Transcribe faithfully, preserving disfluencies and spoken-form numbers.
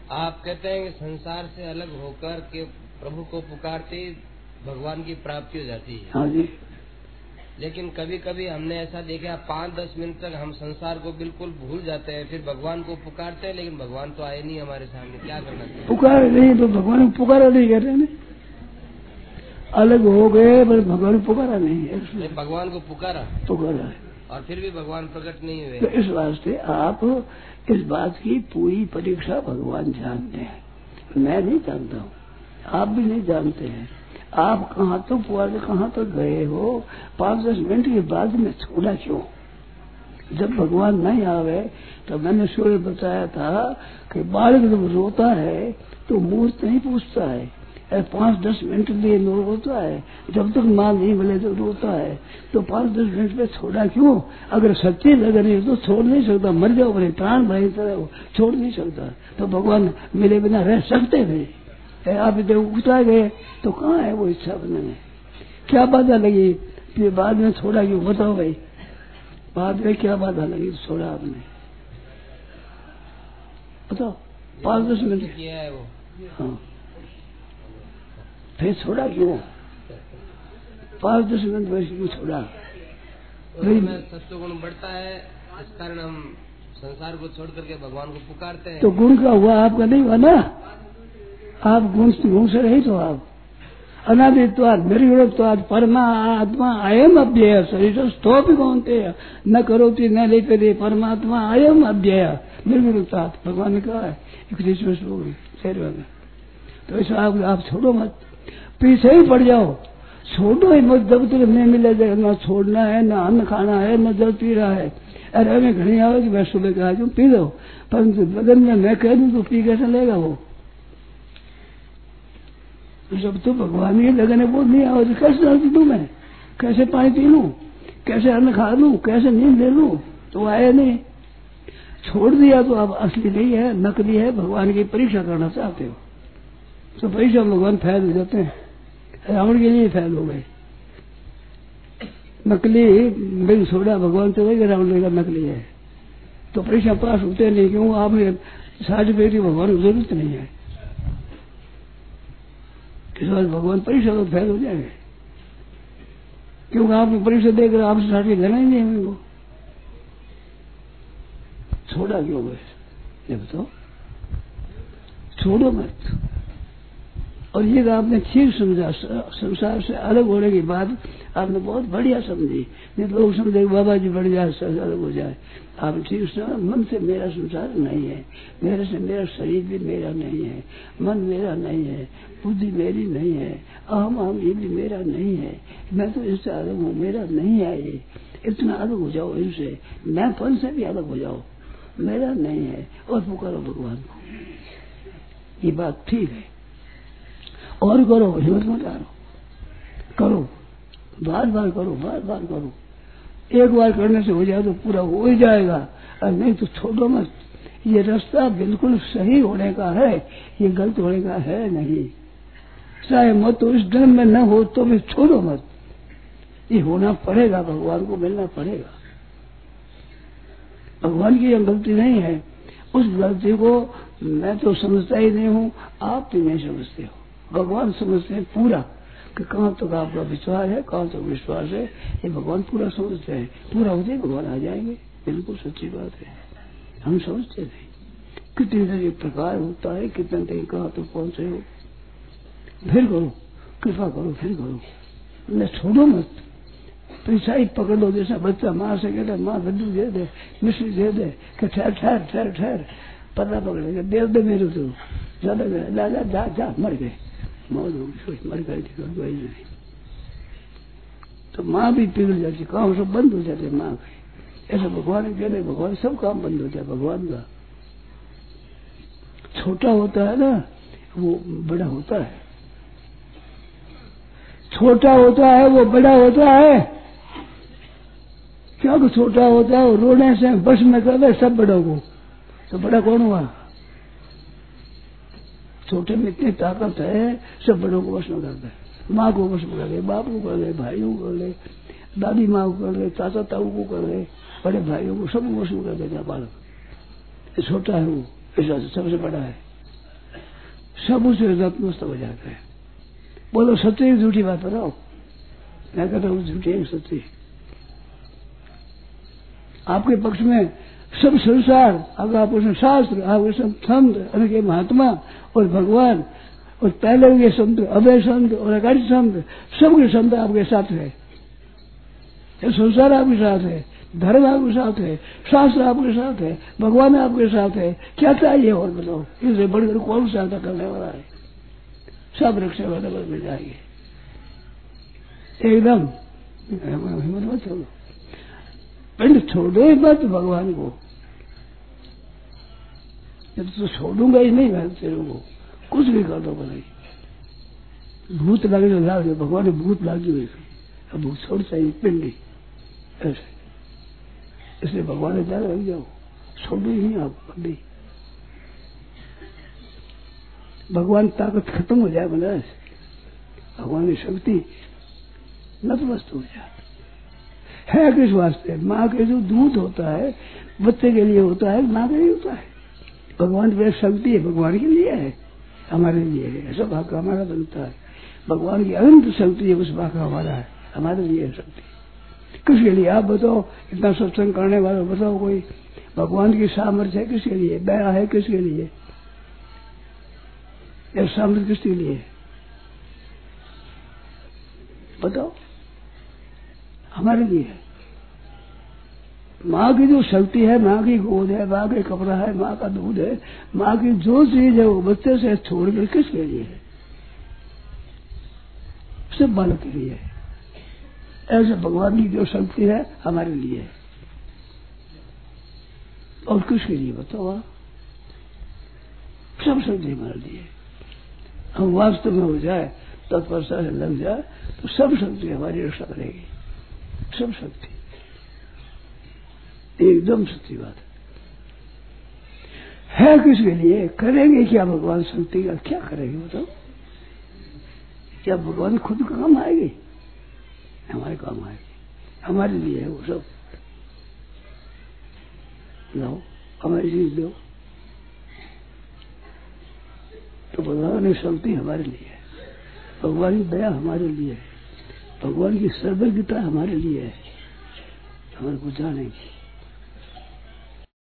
आप कहते हैं कि संसार से अलग होकर के प्रभु को पुकारते भगवान की प्राप्ति हो जाती है। हाँ जी। लेकिन कभी कभी हमने ऐसा देखा, पाँच दस मिनट तक हम संसार को बिल्कुल भूल जाते हैं, फिर भगवान को पुकारते हैं, लेकिन भगवान तो आए नहीं हमारे सामने। क्या करना चाहिए? पुकार नहीं तो भगवान को पुकारा नहीं कर रहे हैं। अलग हो गए पर भगवान पुकारा नहीं है। भगवान को पुकारा पुकारा है और फिर भी भगवान प्रकट नहीं हुए। तो इस वास्ते आप इस बात की पूरी परीक्षा भगवान जानते हैं, मैं नहीं जानता हूँ, आप भी नहीं जानते हैं। आप कहाँ तो पुकारे, कहाँ तो गए हो, पाँच दस मिनट के बाद में छोड़ा क्यों? जब भगवान नहीं आवे तो मैंने सूर्य बताया था कि बालक जब रोता है तो मूर्त नहीं पूछता है, पाँच दस मिनट लिए रोता है, जब तक माँ नहीं मिले तो रोता है। तो पाँच दस मिनट में छोड़ा क्यों? अगर सच्ची लगन है तो छोड़ नहीं सकता, मर जाओ भले प्राण भले तरह छोड़ नहीं सकता। तो भगवान मिले बिना रह सकते थे? आप इधर उगता गए तो कहाँ है वो इच्छा बनने में? क्या बाधा लगी? फिर बाद में छोड़ा क्यों? बताओ भाई, बाद में क्या बाधा लगी तो छोड़ा आपने? बताओ। पाँच दस मिनट किया है वो। हाँ, फिर छोड़ा क्यों? पाँच दस मिनट वैसे क्यों छोड़ा? सत्य गुण बढ़ता है, इस कारण हम संसार को छोड़ करके भगवान को पुकारते हैं। तो गुण का हुआ, आपका नहीं हुआ ना? आप गुण गुण से रही तो आप अनादित्वाद निर्गुणत्वाद परमात्मा अयम अव्यय शरीर तो भी कौनते न करोति न लेते परमात्मा अयम अव्यय निर्गुणत्वाद भगवान ने कहा है इकतीसवें श्लोक में। तो ऐसा आप, आप छोड़ो मत, पीछे ही पड़ जाओ, छोड़ो ही मत। जब तक नहीं मिले न छोड़ना है, न अन्न खाना है, न जल पी रहा है। अरे हमें घड़ी आवे कि मैं सुबह कहा जो पी दो, परंतु बदन में मैं कह दूं तो पी कैसे लेगा वो? जब तो भगवान ही लगन है वो नहीं आओ तो कैसे डालती तू? मैं कैसे पानी पी लूं, कैसे अन्न खा लूं, कैसे नींद ले लूं? तो आया नहीं, छोड़ दिया तो अब असली नहीं है, नकली है। भगवान की परीक्षा करना चाहते हो तो परीक्षा भगवान फैल हो जाते हैं। रावण के लिए फैल हो गए, नकली बिन छोड़ा भगवान तो वही रावण का नकली है। तो परीक्षा पास होते नहीं, क्यों? आपने सर्टिफिकेट की भगवान की जरूरत नहीं है। इस बार भगवान परीक्षा तो फैल हो जाएंगे, क्योंकि आपने परीक्षा देकर आपसे सर्टिफिकेट लेना ही नहीं है उनको। छोड़ा क्यों गए ये बताओ? छोड़ो मत। और ये आपने ठीक समझा, संसार से अलग होने की बात आपने बहुत बढ़िया समझी। नहीं लोग समझे बाबा जी बढ़ जाए, अलग हो जाए। आप ठीक समझा, मन से मेरा संसार नहीं है, मेरे से मेरा शरीर भी मेरा नहीं है, मन मेरा नहीं है, बुद्धि मेरी नहीं है, अहम अहम ये भी मेरा नहीं है, मैं तो इससे अलग हूँ, मेरा नहीं है ये। इतना अलग हो जाओ इनसे, मैं पन से भी अलग हो जाओ, मेरा नहीं है, और पुकारो भगवान को। ये बात ठीक है। और करो, हिम्मत मत हारो, करो, बार बार करो, बार बार करो। एक बार करने से हो जाए तो पूरा हो ही जाएगा, और नहीं तो छोड़ो मत। ये रास्ता बिल्कुल सही होने का है, ये गलत होने का है नहीं। चाहे मत तो इस जन्म में न हो तो भी छोड़ो मत, ये होना पड़ेगा, भगवान को मिलना पड़ेगा। भगवान की यह गलती नहीं है, उस गलती को मैं तो समझता ही नहीं हूँ, आप भी नहीं समझते हो। भगवान समझते हैं पूरा कि कहाँ तक आपका विश्वास है, कहाँ तक विश्वास है, ये भगवान पूरा समझते हैं। पूरा होते ही भगवान आ जाएंगे, बिल्कुल सच्ची बात है। हम समझते नहीं कितने तरह प्रकार होता है, कितने तरह कहाँ तक पहुंचे हो। फिर करो, कृपा करो, फिर करो, न छोड़ो मत। पैसा ही पकड़ लो, जैसा बच्चा माँ से कहता माँ लड्डू दे दे, मिश्री दे दे, कि ठहर ठहर ठहर ठहर, पता पकड़ेगा, दे दे मेरे तो ज्यादा ला जा जा जा, मर गए, मौत होगी, मर गए वही नहीं। तो माँ भी पिघल जाती, काम सब बंद हो जाते माँ के। ऐसा भगवान कहते, भगवान सब काम बंद हो जाए भगवान का। छोटा होता है ना वो बड़ा होता है, छोटा होता है वो बड़ा होता है। क्या को छोटा होता है वो रोने से बस में कर दे सब बड़ों को, तो बड़ा कौन हुआ? छोटे में इतनी ताकत है, सब बड़ों को वश में कर दे। माँ को वश में कर दे, बाप को कर दे, भाइयों को कर दे, दादी माँ को कर दे, चाचा ताऊ को कर दे, बड़े भाइयों को सब वश में कर देगा बालक। छोटा है वो, ऐसा सबसे बड़ा है। सब उसे नतमस्तक हो जाता है। बोलो सच्ची झूठी बात बताओ। मैं कहता हूँ झूठी है सच्ची। आपके पक्ष में सब संसार, अगर आप उसमें शास्त्र, आपके सब संत, उनके महात्मा और भगवान और पहले के संत, अभय संत और अगाड़ी संत, सबके संत आपके साथ है। ये संसार आपके साथ है, धर्म आपके साथ है, शास्त्र आपके साथ है, भगवान आपके साथ है। क्या चाहिए और बताओ? इससे बढ़कर कौन सहायता करने वाला है? सब रक्षा वाले मिल जाएंगे एकदम। हिम्मत मत छोड़ो, पिंड छोड़ो मत भगवान को। तो छोड़ूंगा ही नहीं मैं तेरे को, कुछ भी कर दो भले। भूत लगे तो लाग, भगवान ने भूत लागी हुई थी, अब भूत छोड़ चाहिए पिंडी ऐसे। इसलिए भगवान ने क्या लग जाओ, छोड़ो ही नहीं आप कभी। भगवान ताकत खत्म हो जाए बना, भगवान की शक्ति नतमस्तक हो जाए। है किस वास्ते? माँ के जो दूध होता है बच्चे के लिए होता है, माँ के लिए होता है। भगवान की शक्ति है, भगवान के लिए है, हमारे लिए है। ऐसा भाग हमारा बनता है। भगवान की अनंत शक्ति है, उस भाग हमारा है, हमारे लिए है शक्ति। किसके लिए आप बताओ? इतना सत्संग करने वाले बताओ कोई भगवान की सामर्थ्य है किसके लिए? दया है किसके लिए? यह सामर्थ्य किसके लिए? बताओ। हमारे लिए है। माँ की जो शक्ति है, माँ की गोद है, माँ के कपड़ा है, माँ का दूध है, माँ की जो चीज है वो बच्चे से छोड़ कर किसके लिए है? सिर्फ बालक के लिए है। ऐसे भगवान की जो शक्ति है हमारे लिए है। और किसके लिए बताओ आप? सब शक्ति हमारे लिए। हम वास्तव में हो जाए, तत्परता से लग जाए तो सब शक्ति हमारी रक्षा करेगी। सब शक्ति एकदम सच्ची बात है। है किसके लिए? करेंगे क्या भगवान शक्ति का? क्या करेंगे बताओ? क्या भगवान खुद काम आएगी? हमारे काम आएगी, हमारे लिए है वो सब। लो हमारी चीज दो, तो भगवान की शक्ति हमारे लिए है, भगवान की दया हमारे लिए है, भगवान की सर्वज्ञता हमारे लिए है। हमारे को जानेंगे।